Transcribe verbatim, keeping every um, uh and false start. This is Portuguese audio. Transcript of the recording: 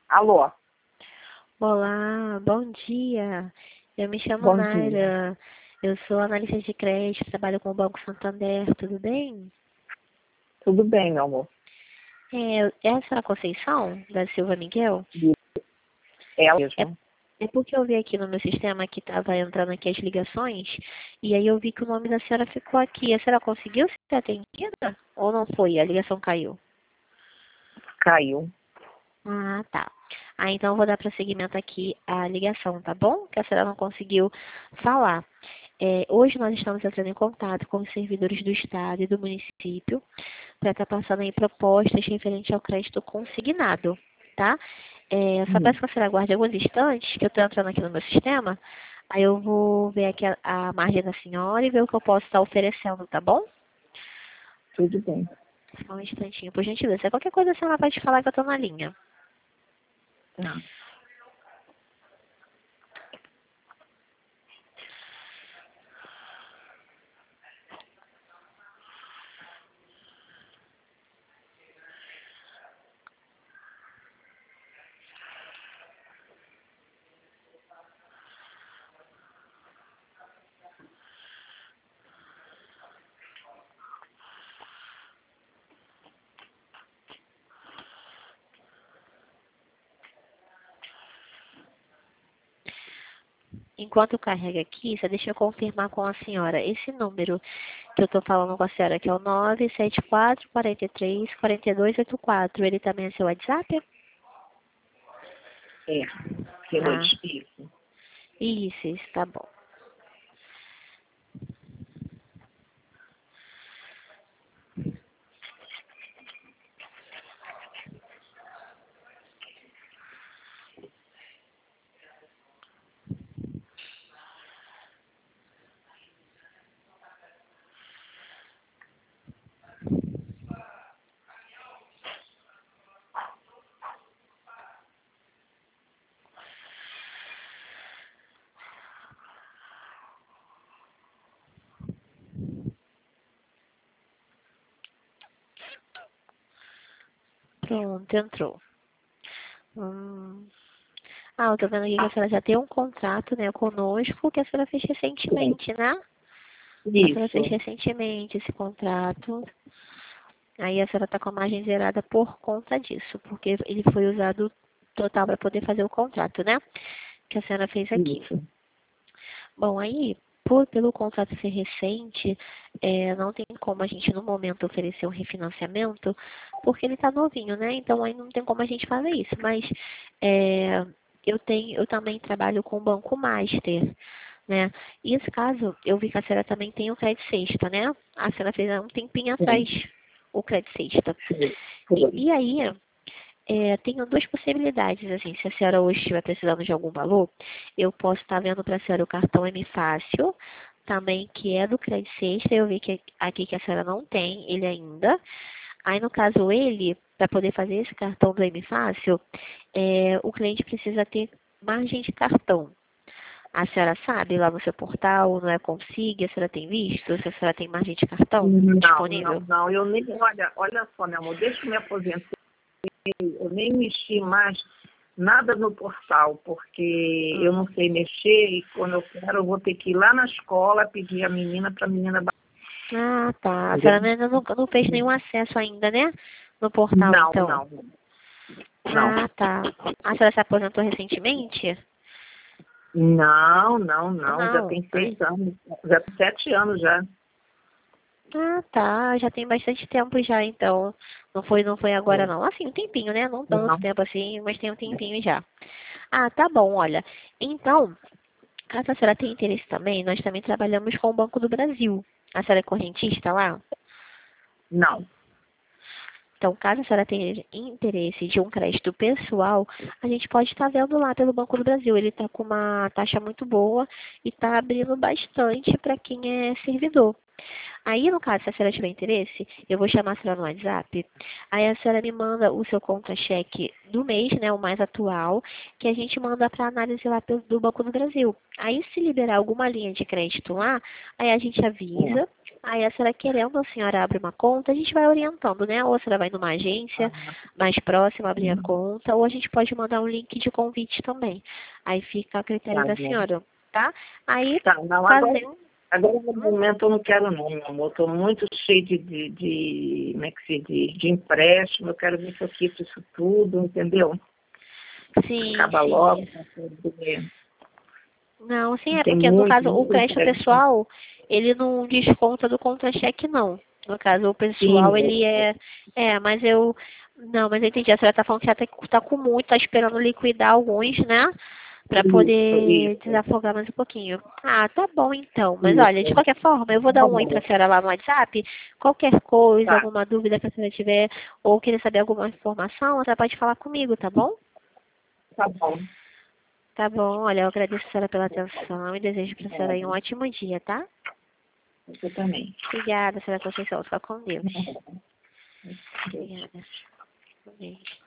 Alô, Olá, bom dia. Eu me chamo bom dia. Naira. Eu sou analista de crédito, trabalho com o Banco Santander, tudo bem? Tudo bem, meu amor? É, essa é a Conceição, da Silva Miguel? É ela É, mesmo. é porque eu vi aqui no meu sistema que estava entrando aqui as ligações, e aí eu vi que o nome da senhora ficou aqui. A senhora conseguiu ser atendida? Ou não foi? A ligação caiu? Caiu. Ah, tá. Ah, então eu vou dar prosseguimento aqui à ligação, tá bom? Que a senhora não conseguiu falar. É, hoje nós estamos entrando em contato com os servidores do Estado e do município para estar passando aí propostas referentes ao crédito consignado, tá? É, eu só Hum, peço que a senhora aguarde alguns instantes, que eu estou entrando aqui no meu sistema, aí eu vou ver aqui a, a margem da senhora e ver o que eu posso estar oferecendo, tá bom? tudo bem. Só um instantinho, por gentileza. Qualquer coisa a senhora pode falar que eu estou na linha. Tá. Enquanto carrega aqui, só deixa eu confirmar com a senhora. Esse número que eu estou falando com a senhora, que é o nove sete quatro, quatro três, quatro dois oito quatro, ele também é seu WhatsApp? É, que Ah, noite. Isso. isso, isso, tá bom. Pronto, entrou. Hum. Ah, eu tô vendo aqui que a senhora já tem um contrato, né, conosco, que a senhora fez Sim. recentemente, né? A senhora fez Isso. recentemente esse contrato. Aí a senhora tá com a margem zerada por conta disso, porque ele foi usado total para poder fazer o contrato, né? Que a senhora fez aqui. Isso. Bom, aí, por, pelo contrato ser recente, é, não tem como a gente no momento oferecer um refinanciamento, porque ele está novinho, né? Então aí não tem como a gente fazer isso. Mas é, eu tenho, eu também trabalho com o Banco Master, né? E esse caso, eu vi que a senhora também tem o Crédito Sexta, né? A senhora fez há um tempinho atrás Sim. o Crédito Sexta. Foi. E, Foi. e aí, é, tenho duas possibilidades, assim, se a senhora hoje estiver precisando de algum valor, eu posso estar vendo para a senhora o cartão M Fácil, também que é do Credit Sexta, eu vi que aqui que a senhora não tem ele ainda. Aí, no caso, ele, para poder fazer esse cartão do M Fácil, é, o cliente precisa ter margem de cartão. A senhora sabe lá no seu portal, no E-Consig, a senhora tem visto se a senhora tem margem de cartão Não, não, disponível? não. Eu nem, olha, olha só, meu amor, desde que eu me aposentei, eu nem mexi mais nada no portal, porque eu Hum. não sei mexer e quando eu quero eu vou ter que ir lá na escola pedir a menina para a menina Ah, tá. A bater. senhora ainda não, não fez nenhum acesso ainda, né? No portal, Não, então. não, não. Ah, tá. A senhora se aposentou recentemente? Não, não, não, já Não. tem seis anos, já tem sete anos já. Ah, tá. Já tem bastante tempo já, então. Não foi, não foi agora, É. não. Assim, um tempinho, né? Não tanto Não, tempo assim, mas tem um tempinho já. Ah, tá bom, olha. Então, caso a senhora tenha interesse também, nós também trabalhamos com o Banco do Brasil. A senhora é correntista lá? não. Então, caso a senhora tenha interesse de um crédito pessoal, a gente pode estar vendo lá pelo Banco do Brasil. Ele está com uma taxa muito boa e está abrindo bastante para quem é servidor. Aí, no caso, se a senhora tiver interesse, eu vou chamar a senhora no WhatsApp. Aí a senhora me manda o seu contra-cheque do mês, né, o mais atual, que a gente manda para análise lá do Banco do Brasil. Aí, se liberar alguma linha de crédito lá, aí a gente É. avisa. Aí a senhora querendo, a senhora abre uma conta, a gente vai orientando, né? Ou a senhora vai numa agência mais próxima abrir a conta, ou a gente pode mandar um link de convite também. Aí fica a critério Tá da bom. senhora, tá? Aí, Tá, não, agora, fazendo... agora no momento eu não quero não, meu amor. Estou muito cheio de, de, de, como é que se diz, de empréstimo, eu quero ver se eu quito isso tudo, entendeu? Sim, Acaba sim. logo, pra poder- Não, sim, é tem porque no muito, caso o muito crédito empréstimo. pessoal, ele não desconta do contra-cheque, não. No caso, o pessoal, Sim, ele é... É, mas eu... Não, mas eu entendi. A senhora tá falando que já tá, tá com muito, tá esperando liquidar alguns, né? Pra isso, poder isso, desafogar mais um pouquinho. Ah, tá bom então. Mas olha, de isso. qualquer forma, eu vou dar Tá um oi pra bom, senhora lá no WhatsApp. Qualquer coisa, tá, alguma dúvida que a senhora tiver, ou querer saber alguma informação, a senhora pode falar comigo, tá bom? tá bom. Tá bom, olha, eu agradeço a senhora pela atenção e desejo pra senhora aí um Obrigada. ótimo dia, tá? Você também. Obrigada, senhora Conceição. Fica com Deus. Obrigada. Amém.